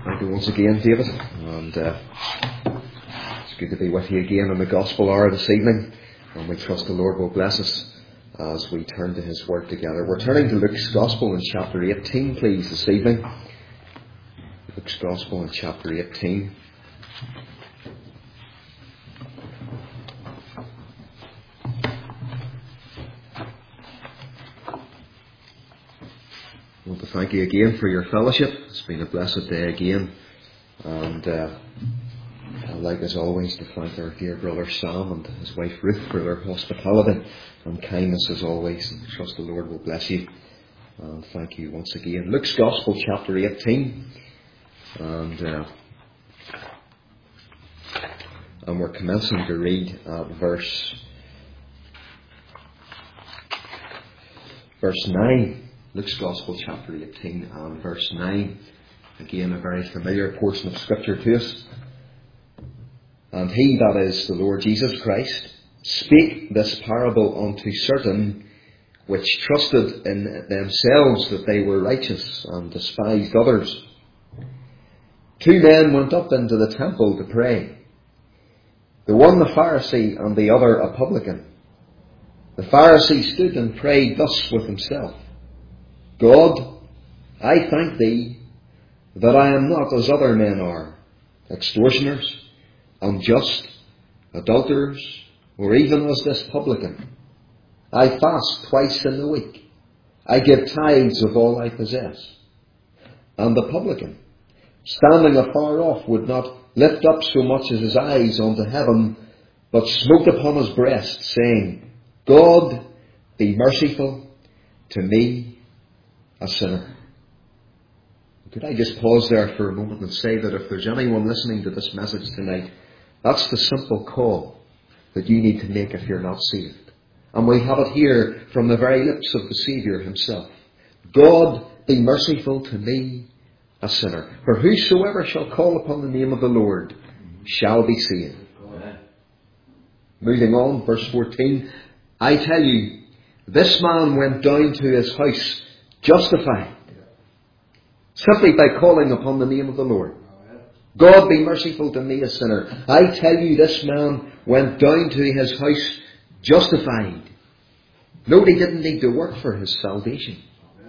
Thank you once again, David, and it's good to be with you again on the Gospel Hour this evening, and we trust the Lord will bless us as we turn to His Word together. We're turning to Luke's Gospel in chapter 18, please, this evening. Luke's Gospel in chapter 18. I want to thank you again for your fellowship. It's been a blessed day again. And I'd like, as always, to thank our dear brother Sam and his wife Ruth for their hospitality and kindness as always. And I trust the Lord will bless you. And thank you once again. Luke's Gospel, chapter 18. And we're commencing to read at verse 9. Luke's Gospel, chapter 18 and verse 9. Again, a very familiar portion of Scripture to us. And he, that is the Lord Jesus Christ, spake this parable unto certain which trusted in themselves that they were righteous and despised others. 2 men went up into the temple to pray, the one a Pharisee and the other a publican. The Pharisee stood and prayed thus with himself: God, I thank thee that I am not as other men are, extortioners, unjust, adulterers, or even as this publican. I fast twice in the week. I give tithes of all I possess. And the publican, standing afar off, would not lift up so much as his eyes unto heaven, but smote upon his breast, saying, God, be merciful to me, a sinner. Could I just pause there for a moment and say that if there's anyone listening to this message tonight, that's the simple call that you need to make if you're not saved. And we have it here from the very lips of the Saviour himself. God, be merciful to me, a sinner. For whosoever shall call upon the name of the Lord shall be saved. Moving on, verse 14. I tell you, this man went down to his house justified, simply by calling upon the name of the Lord. God, be merciful to me, a sinner. I tell you, this man went down to his house justified. Note, he didn't need to work for his salvation.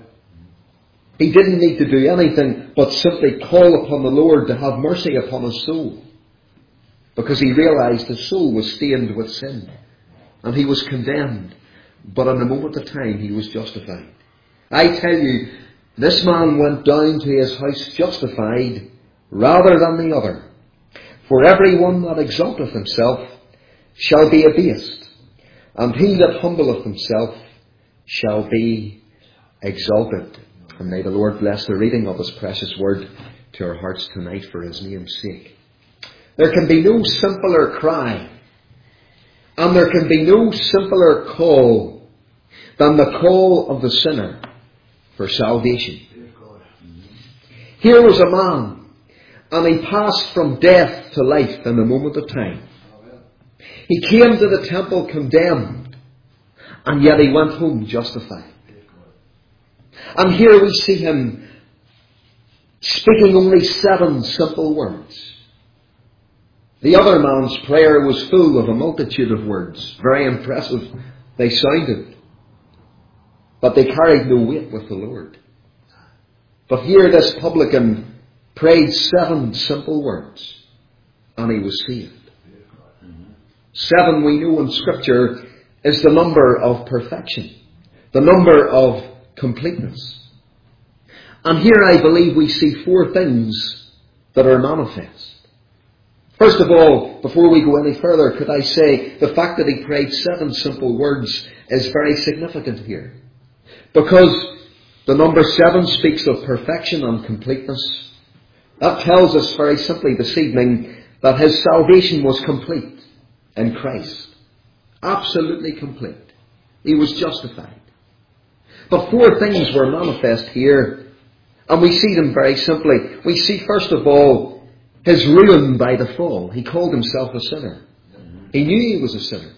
He didn't need to do anything but simply call upon the Lord to have mercy upon his soul, because he realized his soul was stained with sin and he was condemned. But in a moment of time he was justified. I tell you, this man went down to his house justified rather than the other. For every one that exalteth himself shall be abased, and he that humbleth himself shall be exalted. And may the Lord bless the reading of his precious word to our hearts tonight for his name's sake. There can be no simpler cry, and there can be no simpler call than the call of the sinner for salvation. Here was a man, and he passed from death to life in a moment of time. He came to the temple condemned, and yet he went home justified. And here we see him speaking only 7 simple words. The other man's prayer was full of a multitude of words. Very impressive they sounded, but they carried no weight with the Lord. But here this publican prayed 7 simple words, and he was saved. 7, we know in Scripture, is the number of perfection, the number of completeness. And here I believe we see 4 things that are manifest. First of all, before we go any further, could I say the fact that he prayed 7 simple words is very significant here. Because the number 7 speaks of perfection and completeness. That tells us very simply this evening that his salvation was complete in Christ. Absolutely complete. He was justified. But 4 things were manifest here, and we see them very simply. We see first of all his ruin by the fall. He called himself a sinner. He knew he was a sinner.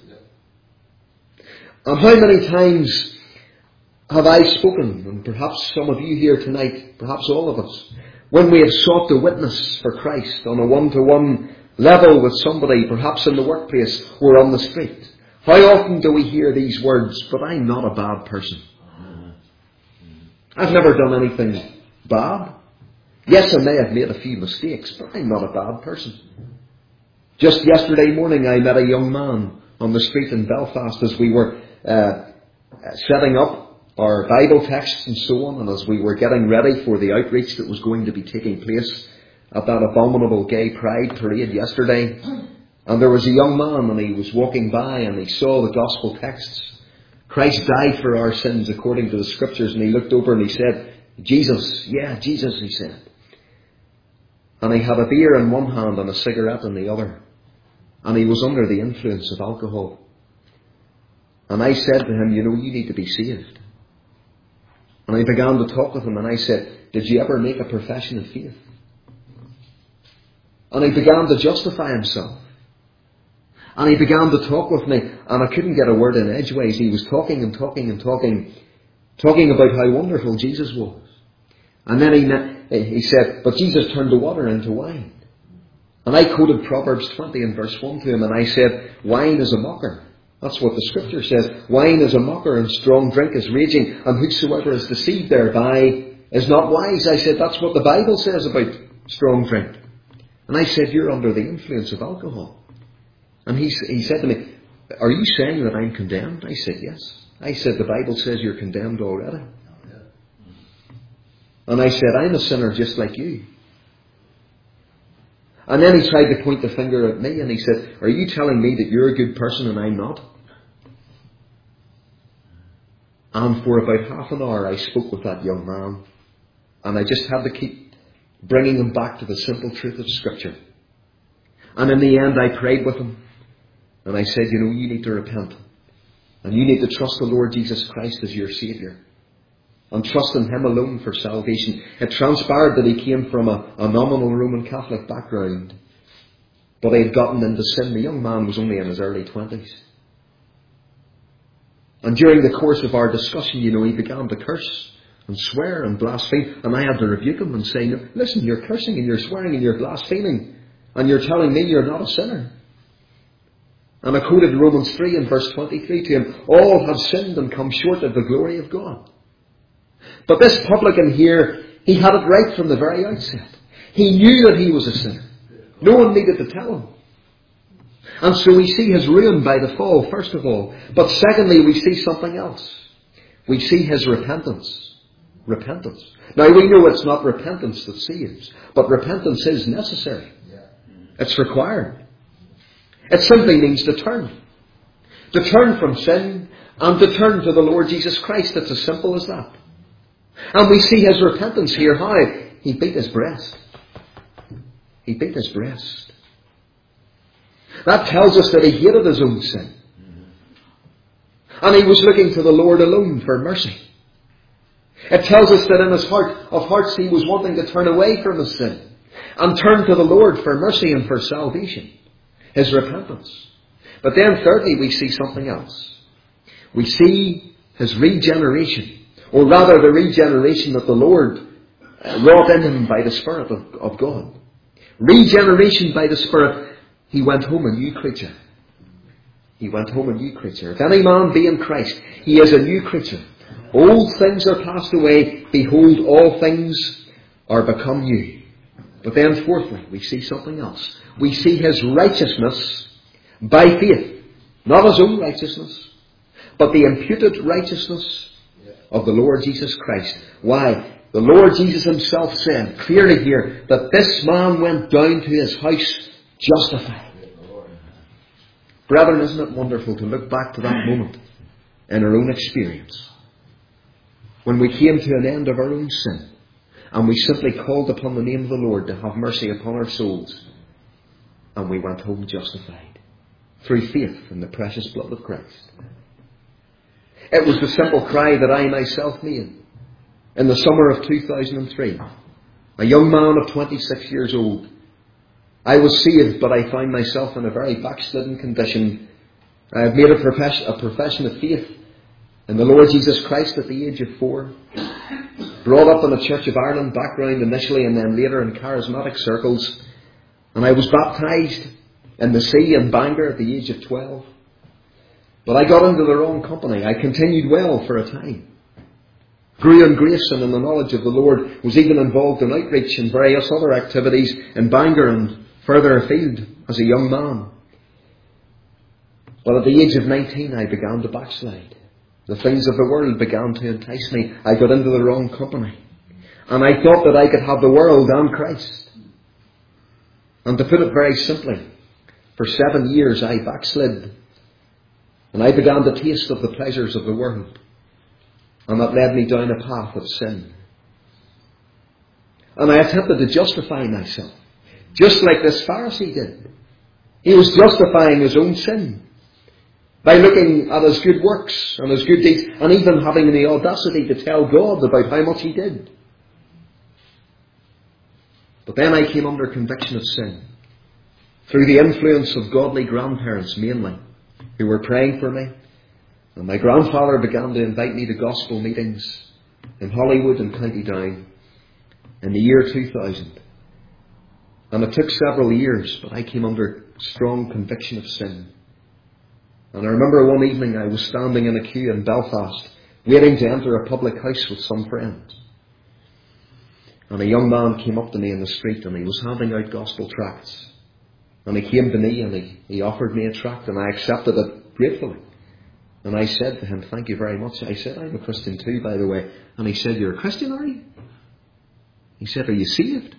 And how many times have I spoken, and perhaps some of you here tonight, perhaps all of us, When we have sought to witness for Christ on a one-to-one level with somebody, perhaps in the workplace or on the street. How often do we hear these words, but I'm not a bad person. I've never done anything bad. Yes, I may have made a few mistakes, but I'm not a bad person. Just yesterday morning I met a young man on the street in Belfast as we were setting up our Bible texts and so on, and as we were getting ready for the outreach that was going to be taking place at that abominable gay pride parade yesterday. And there was a young man, and he was walking by and he saw the gospel texts. Christ died for our sins according to the scriptures, and he looked over and he said, Jesus, yeah, Jesus, he said. And he had a beer in one hand and a cigarette in the other. And he was under the influence of alcohol. And I said to him, you know, you need to be saved. And I began to talk with him, and I said, did you ever make a profession of faith? And he began to justify himself. And he began to talk with me, and I couldn't get a word in edgeways. He was talking and talking and talking about how wonderful Jesus was. And then he said, but Jesus turned the water into wine. And I quoted Proverbs 20 and verse 1 to him, and I said, wine is a mocker. That's what the scripture says. Wine is a mocker, and strong drink is raging, and whosoever is deceived thereby is not wise. I said, that's what the Bible says about strong drink. And I said, you're under the influence of alcohol. And he said to me, are you saying that I'm condemned? I said, yes. I said, the Bible says you're condemned already. And I said, I'm a sinner just like you. And then he tried to point the finger at me, and he said, are you telling me that you're a good person and I'm not? And for about half an hour I spoke with that young man, and I just had to keep bringing him back to the simple truth of Scripture. And in the end I prayed with him, and I said, you know, you need to repent, and you need to trust the Lord Jesus Christ as your Saviour, and trust in Him alone for salvation. It transpired that he came from a nominal Roman Catholic background, but he had gotten into sin. The young man was only in his early 20s. And during the course of our discussion, you know, he began to curse and swear and blaspheme, and I had to rebuke him and say, no, listen, you're cursing and you're swearing and you're blaspheming, and you're telling me you're not a sinner. And I quoted Romans 3 and verse 23 to him, all have sinned and come short of the glory of God. But this publican here, he had it right from the very outset. He knew that he was a sinner. No one needed to tell him. And so we see his ruin by the fall, first of all. But secondly, we see something else. We see his repentance. Repentance. Now we know it's not repentance that saves, but repentance is necessary. It's required. It simply means to turn. To turn from sin and to turn to the Lord Jesus Christ. It's as simple as that. And we see his repentance here. How? He beat his breast. He beat his breast. That tells us that he hated his own sin. And he was looking to the Lord alone for mercy. It tells us that in his heart of hearts he was wanting to turn away from his sin and turn to the Lord for mercy and for salvation. His repentance. But then thirdly, we see something else. We see his regeneration. Or rather the regeneration that the Lord wrought in him by the Spirit of God. Regeneration by the Spirit. He went home a new creature. He went home a new creature. If any man be in Christ, he is a new creature. Old things are passed away. Behold, all things are become new. But then fourthly, we see something else. We see his righteousness by faith. Not his own righteousness, but the imputed righteousness of the Lord Jesus Christ. Why? The Lord Jesus himself said clearly here that this man went down to his house justified. Brethren, isn't it wonderful to look back to that moment in our own experience, when we came to an end of our own sin and we simply called upon the name of the Lord to have mercy upon our souls, and we went home justified through faith in the precious blood of Christ. It was the simple cry that I myself made in the summer of 2003. A young man of 26 years old. I was saved, but I found myself in a very backslidden condition. I had made a profession of faith in the Lord Jesus Christ at the age of 4. brought up in a Church of Ireland background initially, and then later in charismatic circles. And I was baptised in the sea in Bangor at the age of 12. But I got into the wrong company. I continued well for a time. Grew in grace and in the knowledge of the Lord. Was even involved in outreach and various other activities in Bangor and further afield as a young man. But at the age of 19 I began to backslide. The things of the world began to entice me. I got into the wrong company. And I thought that I could have the world and Christ. And to put it very simply, for 7 years I backslid. And I began to taste of the pleasures of the world. And that led me down a path of sin. And I attempted to justify myself, just like this Pharisee did. He was justifying his own sin by looking at his good works and his good deeds, and even having the audacity to tell God about how much he did. But then I came under conviction of sin, through the influence of godly grandparents mainly, who were praying for me. And my grandfather began to invite me to gospel meetings in Hollywood and County Down in the year 2000. And it took several years, but I came under strong conviction of sin. And I remember one evening I was standing in a queue in Belfast, waiting to enter a public house with some friends. And a young man came up to me in the street, and he was handing out gospel tracts. And he came to me and he offered me a tract, and I accepted it gratefully. And I said to him, "Thank you very much." I said, "I'm a Christian too, by the way." And he said, "You're a Christian, are you?" He said, "Are you saved?"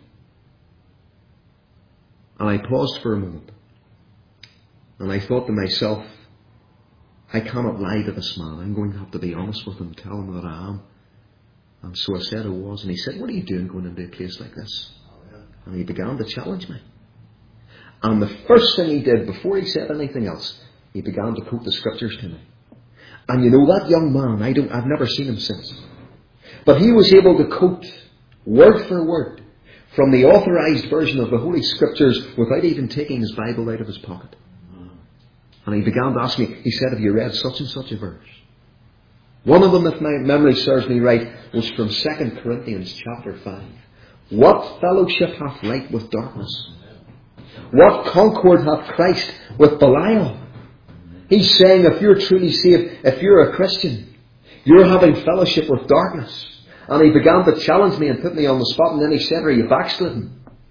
And I paused for a moment. And I thought to myself, I cannot lie to this man. I'm going to have to be honest with him, tell him that I am. And so I said I was. And he said, "What are you doing going into a place like this?" And he began to challenge me. And the first thing he did, before he said anything else, he began to quote the scriptures to me. And you know, that young man, I've never seen him since. But he was able to quote word for word from the authorized version of the Holy Scriptures without even taking his Bible out of his pocket. And he began to ask me, he said, "Have you read such and such a verse?" One of them, if my memory serves me right, was from 2 Corinthians chapter 5. "What fellowship hath light with darkness? What concord hath Christ with Belial?" He's saying, if you're truly saved, if you're a Christian, you're having fellowship with darkness. And he began to challenge me and put me on the spot, and then he said, "Are you backslidden?"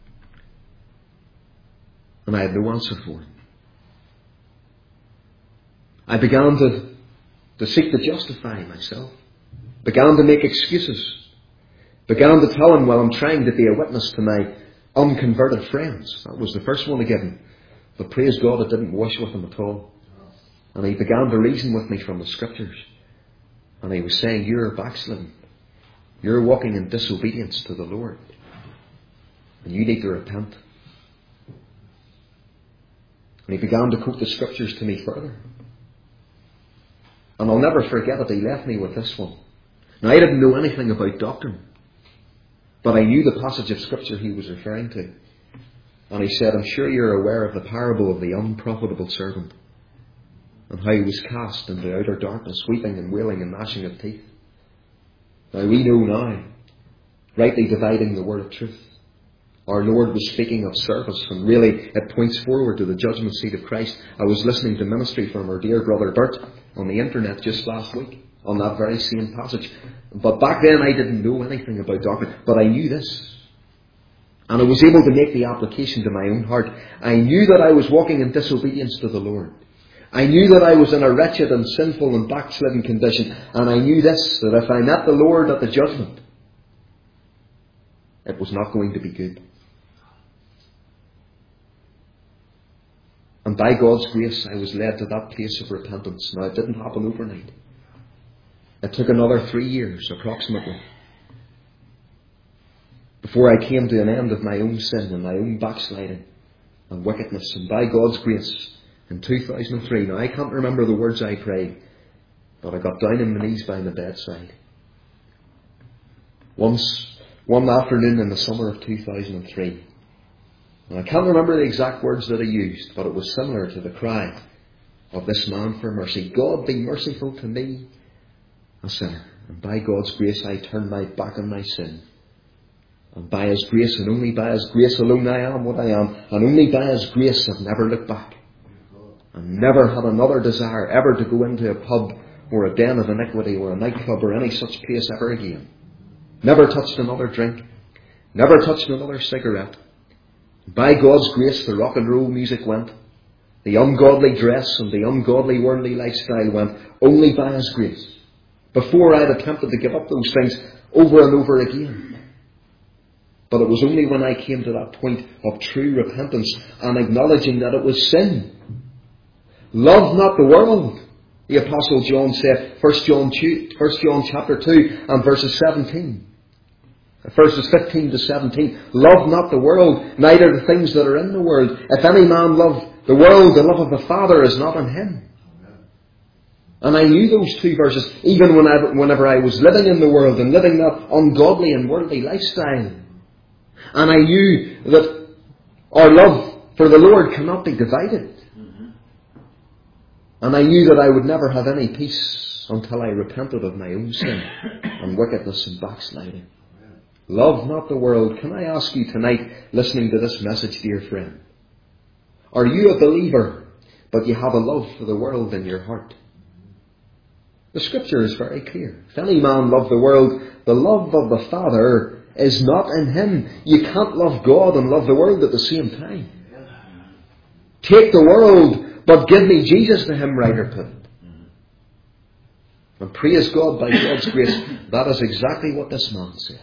And I had no answer for him. I began to seek to justify myself. Began to make excuses. Began to tell him, well, I'm trying to be a witness to my unconverted friends. That was the first one to give him. But praise God, it didn't wash with him at all. And he began to reason with me from the scriptures. And he was saying, "You're backslidden. You're walking in disobedience to the Lord. And you need to repent." And he began to quote the scriptures to me further. And I'll never forget it. He left me with this one. Now, I didn't know anything about doctrine, but I knew the passage of scripture he was referring to. And he said, "I'm sure you're aware of the parable of the unprofitable servant, and how he was cast into outer darkness, weeping and wailing and gnashing of teeth. Now we know now, rightly dividing the word of truth, our Lord was speaking of service, and really it points forward to the judgment seat of Christ." I was listening to ministry from our dear brother Bert on the internet just last week on that very same passage. But back then I didn't know anything about doctrine, but I knew this. And I was able to make the application to my own heart. I knew that I was walking in disobedience to the Lord. I knew that I was in a wretched and sinful and backslidden condition. And I knew this, that if I met the Lord at the judgment, it was not going to be good. And by God's grace, I was led to that place of repentance. Now, it didn't happen overnight. It took another 3 years, approximately, before I came to an end of my own sin and my own backsliding and wickedness. And by God's grace, in 2003, now I can't remember the words I prayed, but I got down on my knees by my bedside. One afternoon in the summer of 2003, and I can't remember the exact words that I used, but it was similar to the cry of this man for mercy. "God, be merciful to me, a sinner." And by God's grace I turned my back on my sin. And by His grace, and only by His grace alone, I am what I am. And only by His grace I've never looked back. And never had another desire ever to go into a pub or a den of iniquity or a nightclub or any such place ever again. Never touched another drink. Never touched another cigarette. By God's grace the rock and roll music went. The ungodly dress and the ungodly worldly lifestyle went. Only by His grace. Before I'd attempted to give up those things over and over again. But it was only when I came to that point of true repentance and acknowledging that it was sin. Love not the world, the Apostle John said, 1 John chapter 2 and verses 17. Verses 15 to 17. Love not the world, neither the things that are in the world. If any man love the world, the love of the Father is not in him. And I knew those two verses even whenever I was living in the world and living that ungodly and worldly lifestyle. And I knew that our love for the Lord cannot be divided. And I knew that I would never have any peace until I repented of my own sin and wickedness and backsliding. Love not the world. Can I ask you tonight, listening to this message, dear friend, are you a believer, but you have a love for the world in your heart? The Scripture is very clear. If any man love the world, the love of the Father is not in him. You can't love God and love the world at the same time. Take the world, but give me Jesus, the hymn writer put it. And praise God, by God's grace, that is exactly what this man said.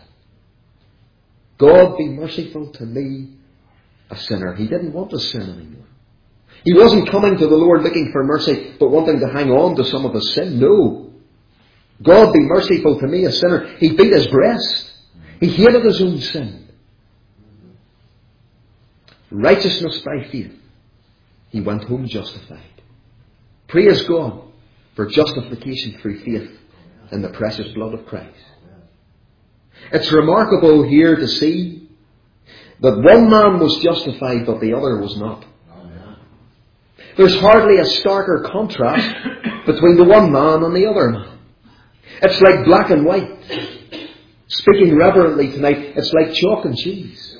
God, be merciful to me, a sinner. He didn't want to sin anymore. He wasn't coming to the Lord looking for mercy, but wanting to hang on to some of his sin. No. God, be merciful to me, a sinner. He beat his breast. He hated his own sin. Righteousness by faith. He went home justified. Praise God for justification through faith in the precious blood of Christ. It's remarkable here to see that one man was justified but the other was not. There's hardly a starker contrast between the one man and the other man. It's like black and white. Speaking reverently tonight, it's like chalk and cheese.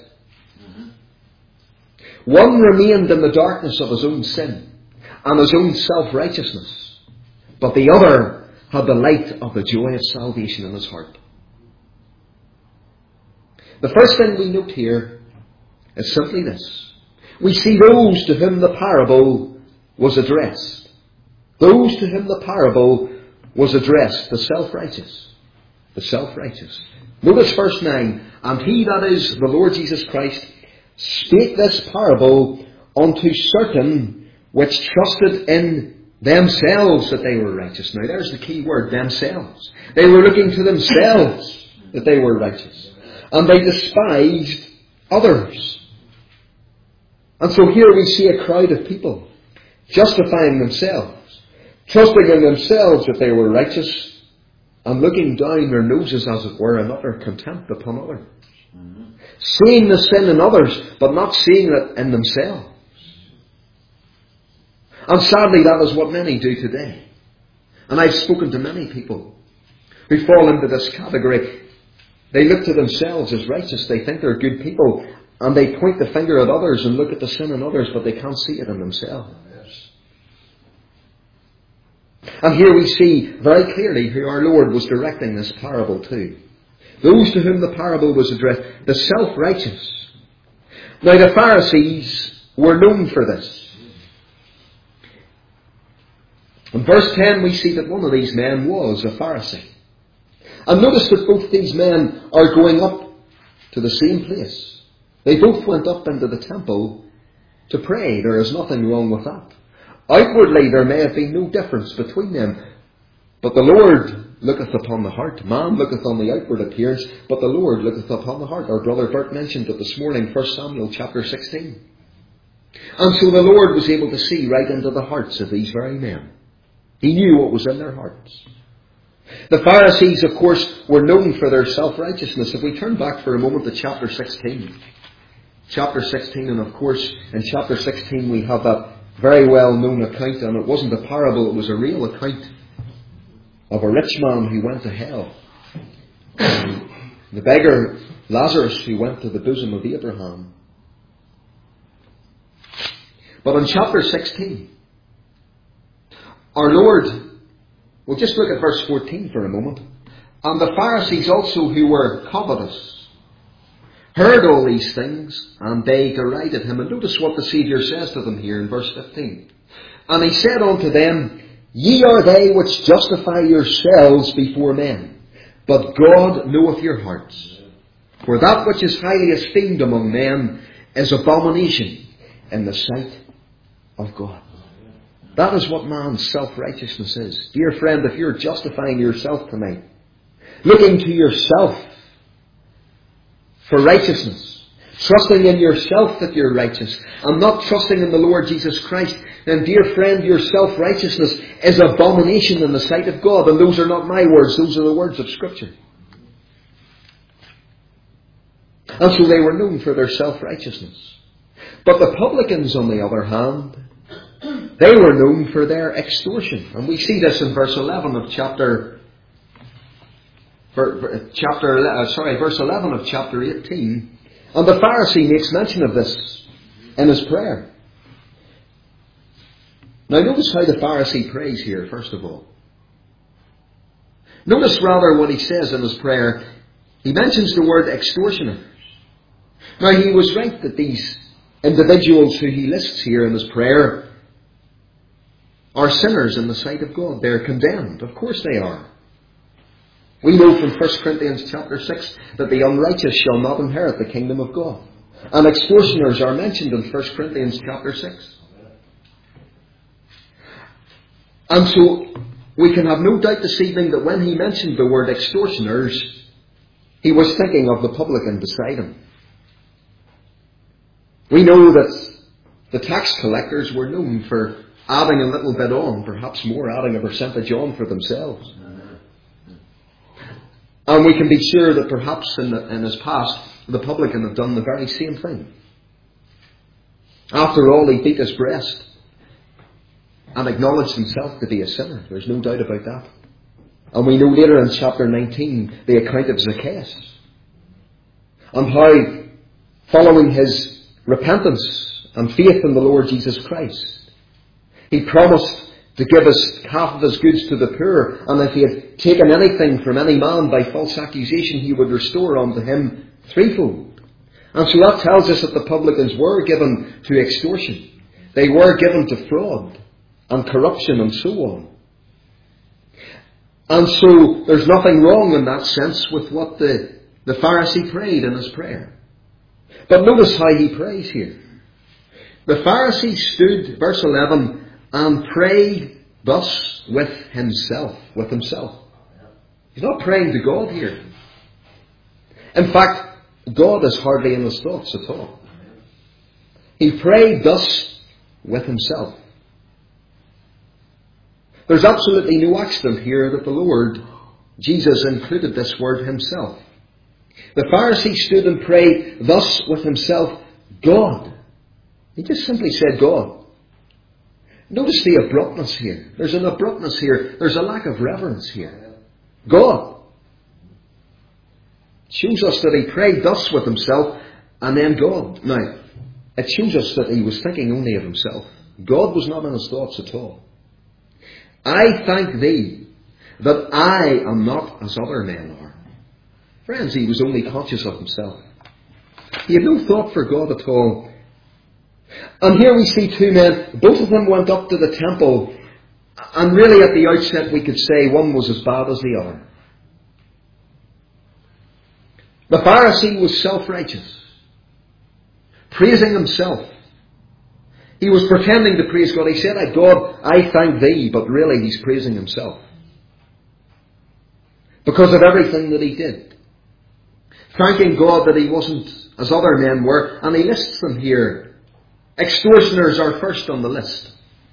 One remained in the darkness of his own sin and his own self-righteousness, but the other had the light of the joy of salvation in his heart. The first thing we note here is simply this. We see those to whom the parable was addressed. Those to whom the parable was addressed, the self-righteous. The self-righteous. Notice verse 9. And he, that is the Lord Jesus Christ, spake this parable unto certain which trusted in themselves that they were righteous. Now there's the key word, themselves. They were looking to themselves that they were righteous. And they despised others. And so here we see a crowd of people justifying themselves, trusting in themselves that they were righteous, and looking down their noses, as it were, in utter contempt upon others. Seeing the sin in others, but not seeing it in themselves. And sadly, that is what many do today. And I've spoken to many people who fall into this category. They look to themselves as righteous. They think they're good people. And they point the finger at others and look at the sin in others, but they can't see it in themselves. And here we see very clearly who our Lord was directing this parable to. Those to whom the parable was addressed, the self-righteous. Now the Pharisees were known for this. In verse 10 we see that one of these men was a Pharisee. And notice that both these men are going up to the same place. They both went up into the temple to pray. There is nothing wrong with that. Outwardly there may have been no difference between them. But the Lord looketh upon the heart. Man looketh on the outward appearance, but the Lord looketh upon the heart. Our brother Bert mentioned it this morning, 1 Samuel chapter 16. And so the Lord was able to see right into the hearts of these very men. He knew what was in their hearts. The Pharisees, of course, were known for their self-righteousness. If we turn back for a moment to chapter 16. Chapter 16, and of course, in chapter 16 we have that very well known account, and it wasn't a parable, it was a real account of a rich man who went to hell. The beggar Lazarus who went to the bosom of Abraham. But in chapter 16, our Lord, we'll just look at verse 14 for a moment. And the Pharisees also who were covetous heard all these things, and they derided him. And notice what the Saviour says to them here in verse 15. And he said unto them, Ye are they which justify yourselves before men, but God knoweth your hearts. For that which is highly esteemed among men is abomination in the sight of God. That is what man's self-righteousness is. Dear friend, if you're justifying yourself tonight, looking to yourself for righteousness, trusting in yourself that you're righteous, and not trusting in the Lord Jesus Christ, then dear friend, your self-righteousness is abomination in the sight of God. And those are not my words, those are the words of Scripture. And so they were known for their self-righteousness. But the publicans, on the other hand, they were known for their extortion. And we see this in verse 11 of verse 11 of chapter 18. And the Pharisee makes mention of this in his prayer. Now notice how the Pharisee prays here, first of all. Notice rather what he says in his prayer. He mentions the word extortioners. Now he was right that these individuals who he lists here in his prayer are sinners in the sight of God. They're condemned. Of course they are. We know from 1 Corinthians chapter 6 that the unrighteous shall not inherit the kingdom of God. And extortioners are mentioned in 1 Corinthians chapter 6. And so we can have no doubt this evening that when he mentioned the word extortioners, he was thinking of the publican beside him. We know that the tax collectors were known for adding a little bit on, perhaps more, adding a percentage on for themselves. And we can be sure that perhaps in his past, the publican had done the very same thing. After all, he beat his breast and acknowledged himself to be a sinner. There's no doubt about that. And we know later in chapter 19 the account of Zacchaeus, and how, following his repentance and faith in the Lord Jesus Christ, he promised to give half of his goods to the poor, and if he had taken anything from any man by false accusation, he would restore unto him threefold. And so that tells us that the publicans were given to extortion. They were given to fraud and corruption and so on. And so there's nothing wrong in that sense with what the Pharisee prayed in his prayer. But notice how he prays here. The Pharisee stood, verse 11, and prayed thus with himself. He's not praying to God here. In fact, God is hardly in his thoughts at all. He prayed thus with himself. There's absolutely no accident here that the Lord Jesus included this word himself. The Pharisee stood and prayed thus with himself, God. He just simply said God. Notice the abruptness here. There's an abruptness here. There's a lack of reverence here. God. It shows us that he prayed thus with himself and then God. Now, it shows us that he was thinking only of himself. God was not in his thoughts at all. I thank thee that I am not as other men are. Friends, he was only conscious of himself. He had no thought for God at all. And here we see two men. Both of them went up to the temple. And really at the outset we could say one was as bad as the other. The Pharisee was self-righteous, praising himself. He was pretending to praise God. He said, God, I thank thee, but really he's praising himself. Because of everything that he did. Thanking God that he wasn't as other men were. And he lists them here. Extortioners are first on the list.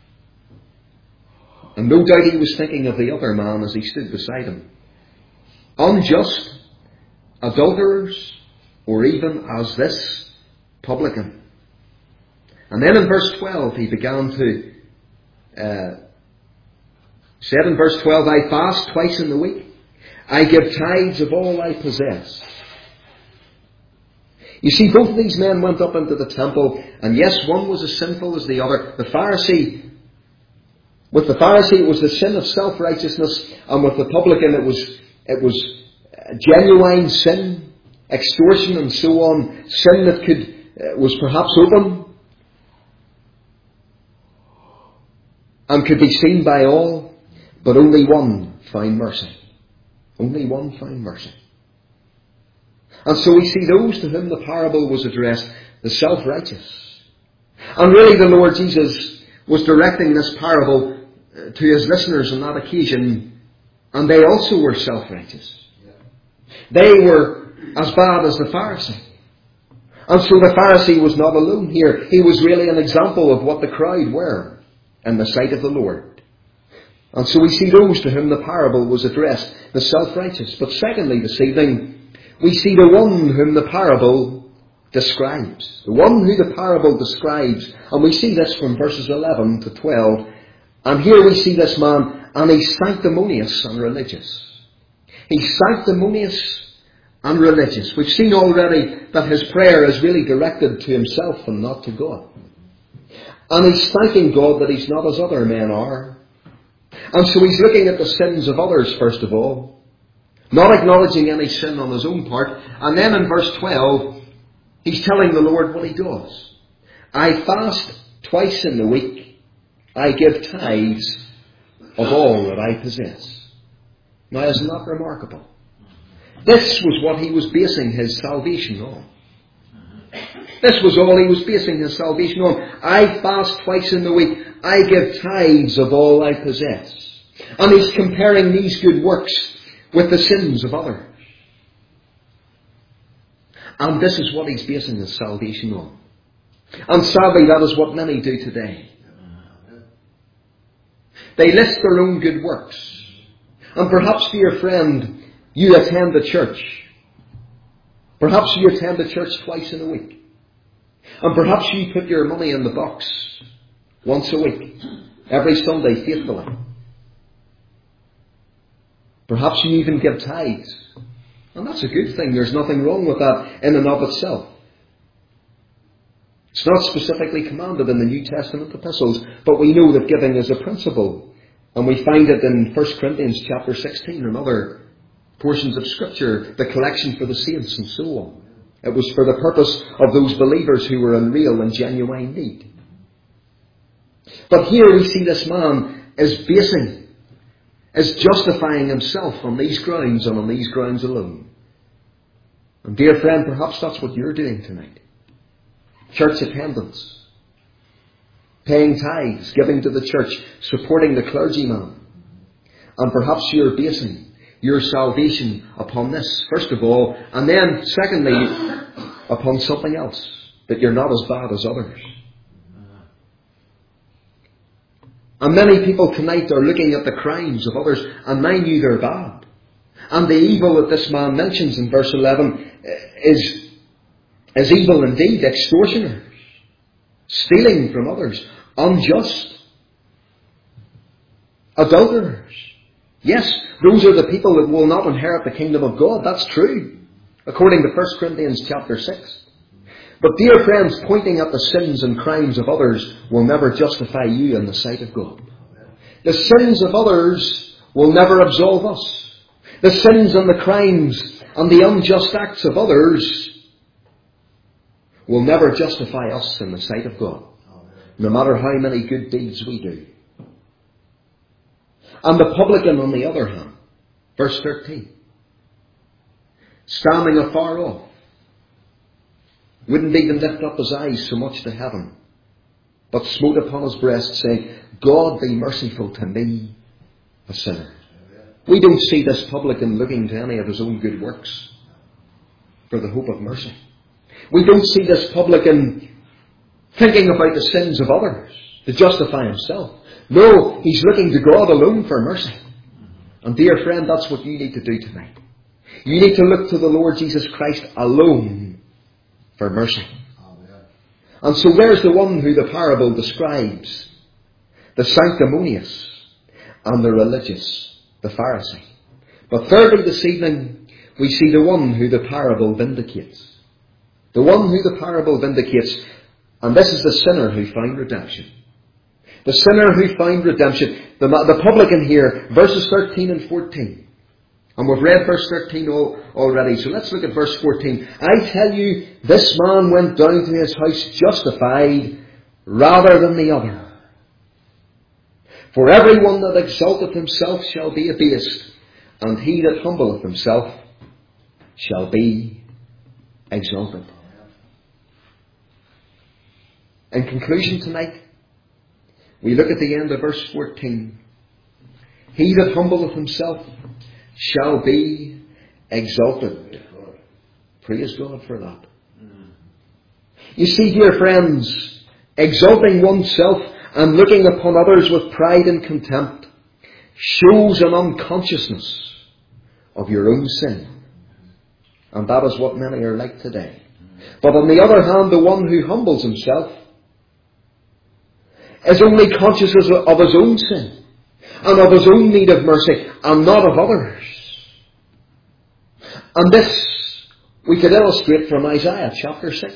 And no doubt he was thinking of the other man as he stood beside him. Unjust, adulterers, or even as this publican. And then in verse 12 he began to Said in verse 12, I fast twice in the week. I give tithes of all I possess. You see, both of these men went up into the temple, and yes, one was as sinful as the other. With the Pharisee it was the sin of self-righteousness, and with the publican it was genuine sin, extortion and so on, sin that was perhaps open and could be seen by all, but only one found mercy. Only one found mercy. And so we see those to whom the parable was addressed, the self-righteous. And really the Lord Jesus was directing this parable to his listeners on that occasion, and they also were self-righteous. They were as bad as the Pharisee. And so the Pharisee was not alone here. He was really an example of what the crowd were in the sight of the Lord. And so we see those to whom the parable was addressed, the self-righteous. But secondly, this evening, we see the one whom the parable describes. The one who the parable describes. And we see this from verses 11 to 12. And here we see this man, and he's sanctimonious and religious. He's sanctimonious and religious. We've seen already that his prayer is really directed to himself and not to God. And he's thanking God that he's not as other men are. And so he's looking at the sins of others first of all, not acknowledging any sin on his own part. And then in verse 12, he's telling the Lord what he does. I fast twice in the week. I give tithes of all that I possess. Now, isn't that remarkable? This was what he was basing his salvation on. This was all he was basing his salvation on. I fast twice in the week. I give tithes of all I possess. And he's comparing these good works with the sins of others. And this is what he's basing his salvation on. And sadly, that is what many do today. They list their own good works. And perhaps, dear friend, you attend the church. Perhaps you attend the church twice in a week. And perhaps you put your money in the box once a week, every Sunday faithfully. Perhaps you even give tithes. And that's a good thing. There's nothing wrong with that in and of itself. It's not specifically commanded in the New Testament epistles, but we know that giving is a principle. And we find it in 1 Corinthians chapter 16 and other portions of Scripture, the collection for the saints and so on. It was for the purpose of those believers who were in real and genuine need. But here we see this man is justifying himself on these grounds and on these grounds alone. And dear friend, perhaps that's what you're doing tonight. Church attendance, paying tithes, giving to the church, supporting the clergyman. And perhaps you're basing your salvation upon this, first of all, and then, secondly, upon something else, that you're not as bad as others. And many people tonight are looking at the crimes of others, and mind you, they're bad. And the evil that this man mentions in verse 11 is evil indeed. Extortioners, stealing from others, unjust, adulterers. Yes, those are the people that will not inherit the kingdom of God. That's true, according to 1 Corinthians chapter 6. But dear friends, pointing at the sins and crimes of others will never justify you in the sight of God. The sins of others will never absolve us. The sins and the crimes and the unjust acts of others will never justify us in the sight of God, no matter how many good deeds we do. And the publican, on the other hand, verse 13, standing afar off, wouldn't even lift up his eyes so much to heaven, but smote upon his breast, saying, God be merciful to me, a sinner. We don't see this publican looking to any of his own good works for the hope of mercy. We don't see this publican thinking about the sins of others to justify himself. No, he's looking to God alone for mercy. And dear friend, that's what you need to do tonight. You need to look to the Lord Jesus Christ alone for mercy. Amen. And so there's the one who the parable describes, the sanctimonious. and the religious, the Pharisee. But thirdly, this evening, we see the one who the parable vindicates. The one who the parable vindicates, and this is the sinner who found redemption. The sinner who found redemption. The publican here, verses 13 and 14. And we've read verse 13 already, so let's look at verse 14. I tell you, this man went down to his house justified rather than the other. For everyone that exalteth himself shall be abased, and he that humbleth himself shall be exalted. In conclusion tonight, we look at the end of verse 14. He that humbleth himself shall be exalted. Praise God for that. You see, dear friends, exalting oneself and looking upon others with pride and contempt shows an unconsciousness of your own sin. And that is what many are like today. But on the other hand, the one who humbles himself is only conscious of his own sin and of his own need of mercy and not of others. And this we could illustrate from Isaiah chapter 6.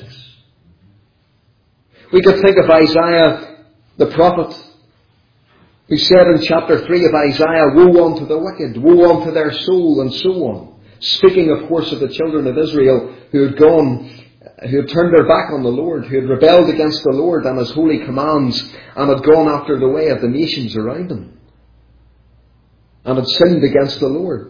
We could think of Isaiah the prophet who said in chapter 3 of Isaiah, woe unto the wicked, woe unto their soul, and so on. Speaking, of course, of the children of Israel who had turned their back on the Lord, who had rebelled against the Lord and His holy commands, and had gone after the way of the nations around them, and had sinned against the Lord.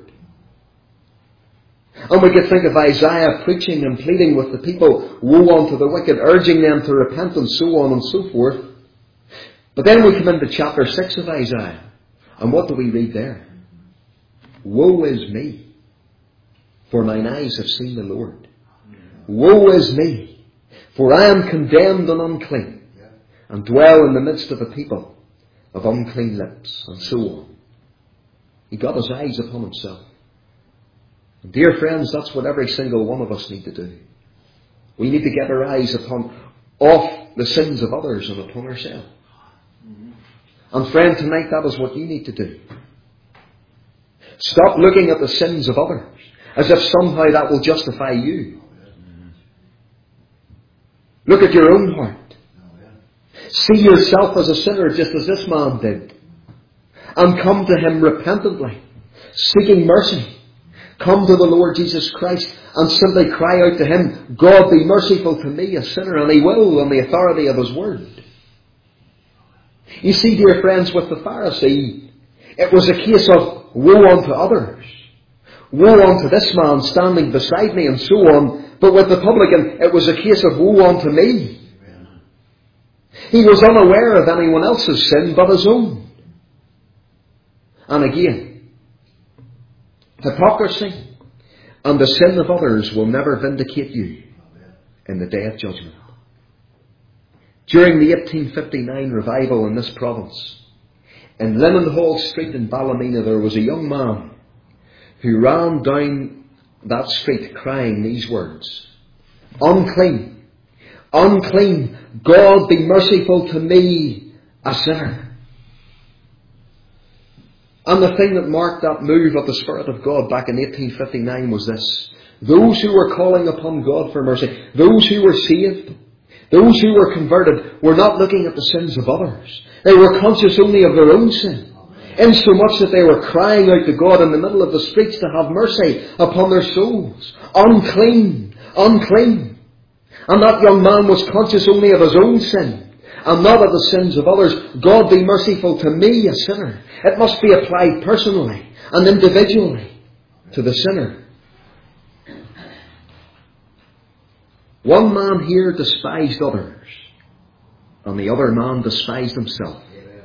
And we could think of Isaiah preaching and pleading with the people, woe unto the wicked, urging them to repent, and so on and so forth. But then we come into chapter 6 of Isaiah, and what do we read there? Woe is me, for mine eyes have seen the Lord. Woe is me, for I am condemned and unclean, and dwell in the midst of a people of unclean lips, and so on. He got his eyes upon himself. And dear friends, that's what every single one of us need to do. We need to get our eyes off the sins of others and upon ourselves. And friend, tonight that is what you need to do. Stop looking at the sins of others as if somehow that will justify you. Look at your own heart. See yourself as a sinner just as this man did. And come to Him repentantly, seeking mercy. Come to the Lord Jesus Christ and simply cry out to Him, God, be merciful to me, a sinner, and He will on the authority of His word. You see, dear friends, with the Pharisee, it was a case of woe unto others. Woe unto this man standing beside me, and so on. But with the publican, it was a case of woe unto me. He was unaware of anyone else's sin but his own. And again, hypocrisy and the sin of others will never vindicate you in the day of judgment. During the 1859 revival in this province, in Linenhall Street in Ballymena, there was a young man who ran down that street crying these words, unclean, unclean, God be merciful to me, a sinner. And the thing that marked that move of the Spirit of God back in 1859 was this. Those who were calling upon God for mercy, those who were saved, those who were converted, were not looking at the sins of others. They were conscious only of their own sin, insomuch that they were crying out to God in the middle of the streets to have mercy upon their souls. Unclean, unclean. And that young man was conscious only of his own sin, and not of the sins of others. God be merciful to me, a sinner. It must be applied personally and individually to the sinner. One man here despised others, and the other man despised himself.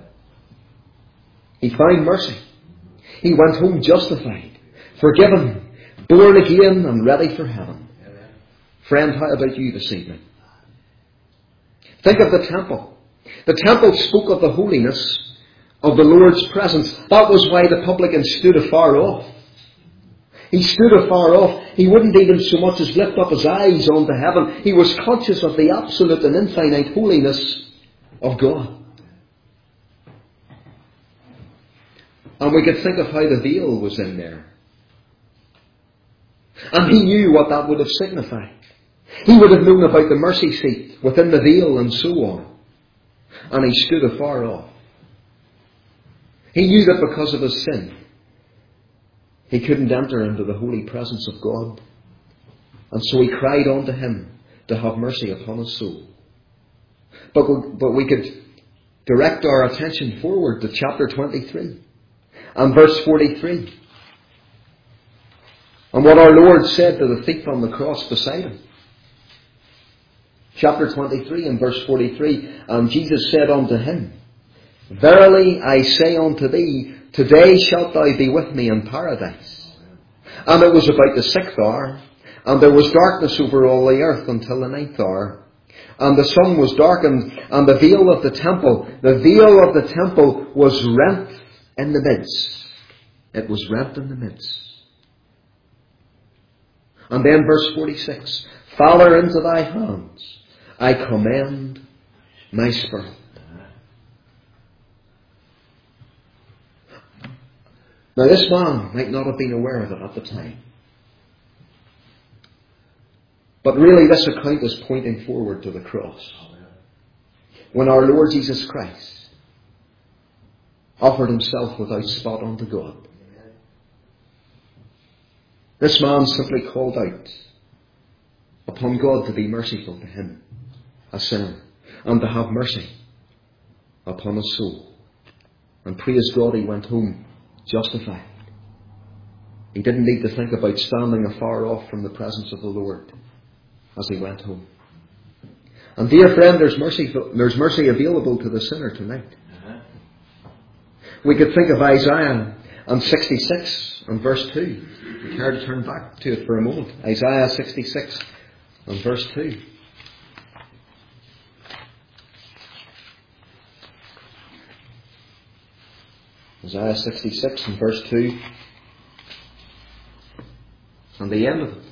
He found mercy. He went home justified, forgiven, born again, and ready for heaven. Friend, how about you this evening? Think of the temple. The temple spoke of the holiness of the Lord's presence. That was why the publican stood afar off. He stood afar off. He wouldn't even so much as lift up his eyes onto heaven. He was conscious of the absolute and infinite holiness of God. And we could think of how the veil was in there. And he knew what that would have signified. He would have known about the mercy seat within the veil and so on. And he stood afar off. He knew that because of his sin, he couldn't enter into the holy presence of God. And so he cried unto him to have mercy upon his soul. But we could direct our attention forward to chapter 23 and verse 43. And what our Lord said to the thief on the cross beside him. Chapter 23 and verse 43. And Jesus said unto him, Verily I say unto thee, today shalt thou be with me in paradise. And it was about the 6th hour, and there was darkness over all the earth until the 9th hour. And the sun was darkened, and the veil of the temple was rent in the midst. It was rent in the midst. And then verse 46, Father, into thy hands I commend my spirit. Now this man might not have been aware of it at the time. But really this account is pointing forward to the cross. When our Lord Jesus Christ offered himself without spot unto God. This man simply called out upon God to be merciful to him, a sinner, and to have mercy upon his soul. And praise God, he went home justified. He didn't need to think about standing afar off from the presence of the Lord as he went home. And dear friend, there's mercy available to the sinner tonight. We could think of Isaiah and 66 and verse 2. We care to turn back to it for a moment. Isaiah 66 and verse 2. Isaiah 66 and verse 2. And the end of it.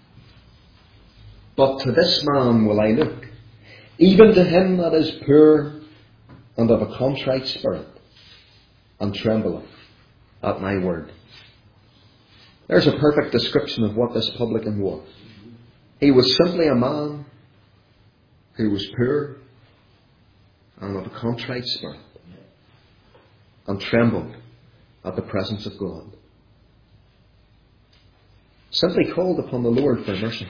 But to this man will I look, even to him that is poor and of a contrite spirit, and trembleth at my word. There's a perfect description of what this publican was. He was simply a man who was poor and of a contrite spirit, and trembled at the presence of God. Simply called upon the Lord for mercy.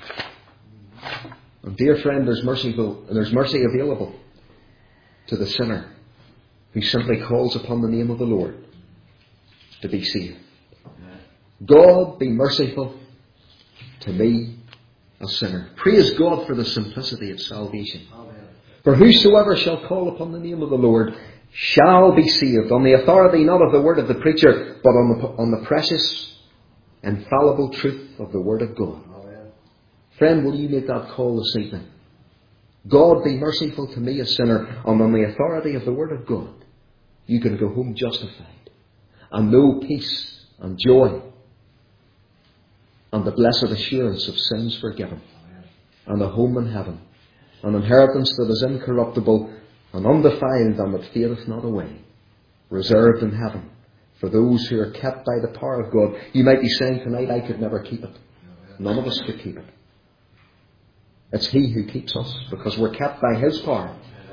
And dear friend, there's mercy available to the sinner who simply calls upon the name of the Lord to be saved. God, be merciful to me, a sinner. Praise God for the simplicity of salvation. For whosoever shall call upon the name of the Lord shall be saved, on the authority not of the word of the preacher, but on the precious, infallible truth of the word of God. Friend, will you make that call this evening? God, be merciful to me, a sinner, and on the authority of the word of God, you can go home justified and know peace and joy and the blessed assurance of sins forgiven and a home in heaven, an inheritance that is incorruptible and undefiled and that fadeth not away, reserved in heaven for those who are kept by the power of God. You might be saying tonight, I could never keep it. None of us could keep it. It's He who keeps us because we're kept by His power.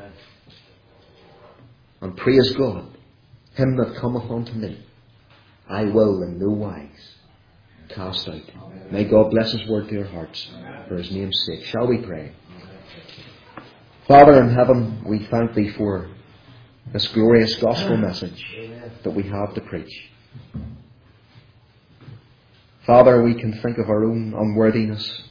And praise God, him that cometh unto me, I will in no wise cast out. May God bless His word to your hearts for His name's sake. Shall we pray? Father in heaven, we thank Thee for this glorious gospel message that we have to preach. Father, we can think of our own unworthiness,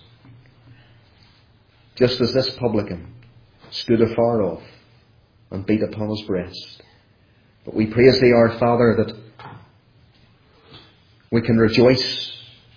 just as this publican stood afar off and beat upon his breast. But we praise Thee, our Father, that we can rejoice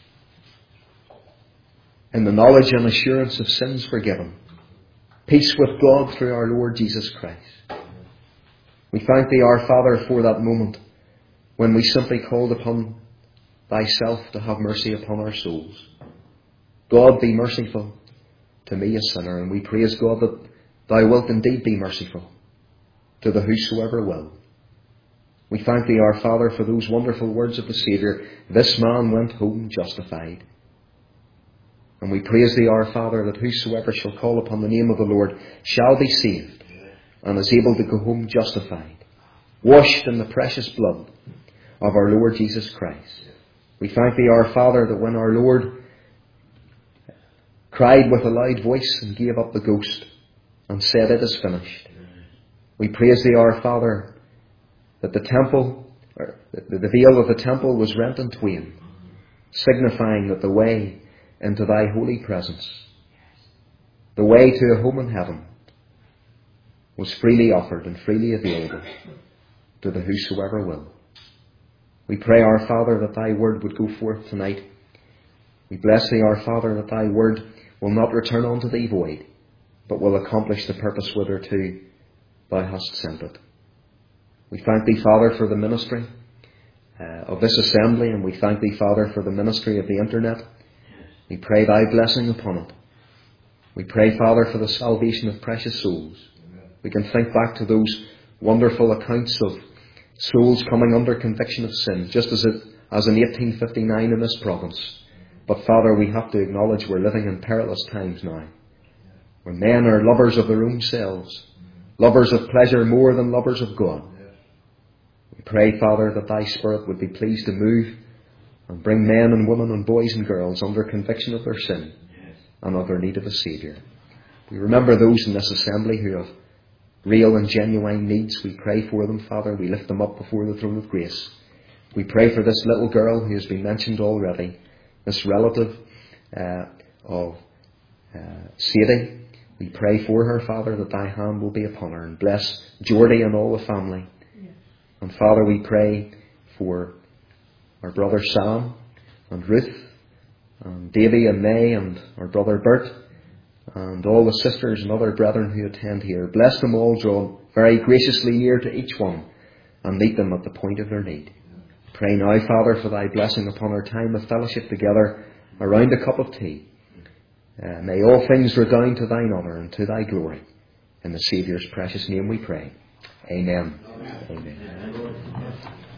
in the knowledge and assurance of sins forgiven, peace with God through our Lord Jesus Christ. We thank Thee, our Father, for that moment when we simply called upon Thyself to have mercy upon our souls. God, be merciful to me, a sinner, and we praise God that Thou wilt indeed be merciful to the whosoever will. We thank Thee, our Father, for those wonderful words of the Saviour. This man went home justified. And we praise Thee, our Father, that whosoever shall call upon the name of the Lord shall be saved and is able to go home justified, washed in the precious blood of our Lord Jesus Christ. We thank Thee, our Father, that when our Lord cried with a loud voice and gave up the ghost and said, "It is finished," we praise Thee, our Father, that the temple, or the veil of the temple was rent in twain, signifying that the way into Thy holy presence, the way to a home in heaven, was freely offered and freely available to the whosoever will. We pray, our Father, that Thy word would go forth tonight. We bless Thee, our Father, that Thy word will not return unto Thee void, but will accomplish the purpose whitherto Thou hast sent it. We thank Thee, Father, for the ministry of this assembly, and we thank Thee, Father, for the ministry of the internet. We pray Thy blessing upon it. We pray, Father, for the salvation of precious souls. We can think back to those wonderful accounts of souls coming under conviction of sin, just as in 1859 in this province. But Father, we have to acknowledge we're living in perilous times now, where men are lovers of their own selves, lovers of pleasure more than lovers of God. We pray, Father, that Thy Spirit would be pleased to move and bring men and women and boys and girls under conviction of their sin and of their need of a Saviour. We remember those in this assembly who have real and genuine needs. We pray for them, Father. We lift them up before the throne of grace. We pray for this little girl who has been mentioned already, this relative of Sadie. We pray for her, Father, that Thy hand will be upon her, and bless Geordie and all the family. Yes. And Father, we pray for our brother Sam and Ruth and Davy and May and our brother Bert and all the sisters and other brethren who attend here. Bless them all, draw very graciously near to each one, and meet them at the point of their need. Pray now, Father, for Thy blessing upon our time of fellowship together around a cup of tea. May all things redound to Thine honour and to Thy glory. In the Saviour's precious name we pray. Amen. Amen. Amen.